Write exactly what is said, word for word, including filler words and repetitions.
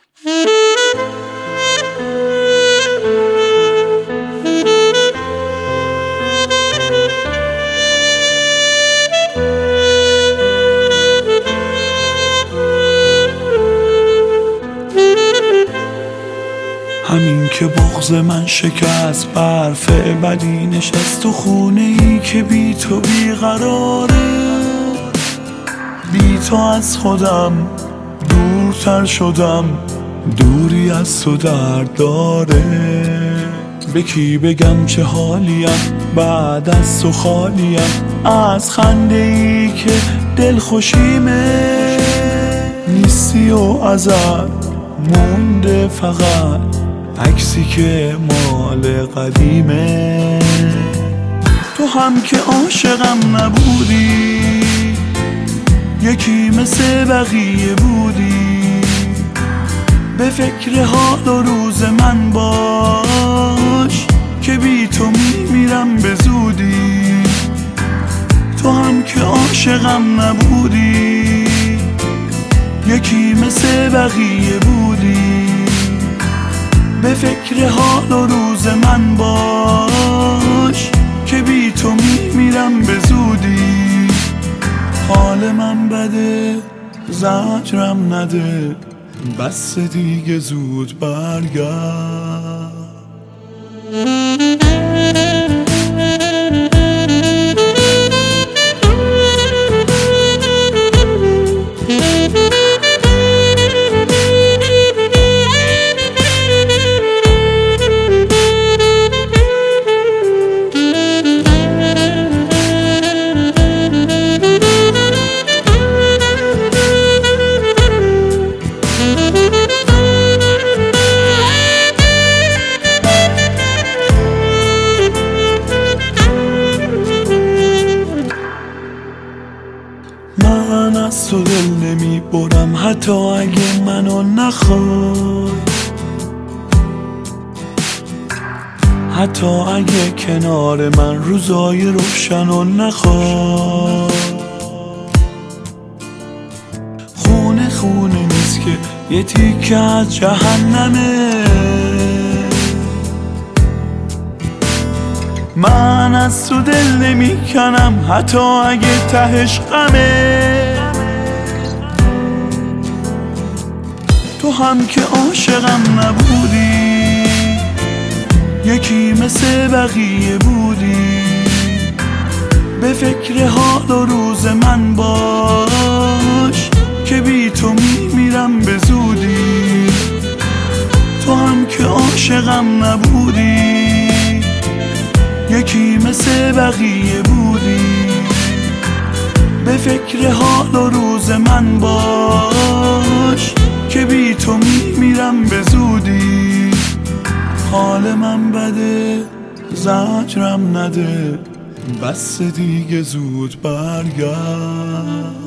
همین که بغض من شکست، برف بدی نشست تو خونه ای که بی تو بی قراره. بی تو از خودم دورتر شدم، دوری از تو درد داره. به کی بگم چه حالیم بعد از تو خالیم، از خنده ای که دل خوشیمه نیستی و ازت مونده فقط عکسی که مال قدیمه. تو هم که عاشقم نبودی، یکی مثل بقیه بودی. به فکر حال و روز من باش که بی تو میمیرم به زودی. تو هم که عاشقم نبودی، یکی مثل بقیه بودی. به فکر حال و روز من باش که بی تو میمیرم به زودی. حال من بده زجرم نده، بس دیگه زود برگرد. من از تو دل نمی برم حتی اگه منو نخوای، حتی اگه کنار من روزای روشنو نخوای. خونه خونه نیست که یه تیکه از جهنمه. من از تو دل نمی کنم حتی اگه تهش غمه. تو هم که عاشقم نبودی، یکی مثل بقیه بودی. به فکر حال و روز من باش که بی تو میمیرم به زودی. تو هم که عاشقم نبودی، یکی مثل بقیه بودی. به فکر حال و روز من باش که بی تو میمیرم به زودی. حال من بده زجرم نده، بس دیگه زود برگرد.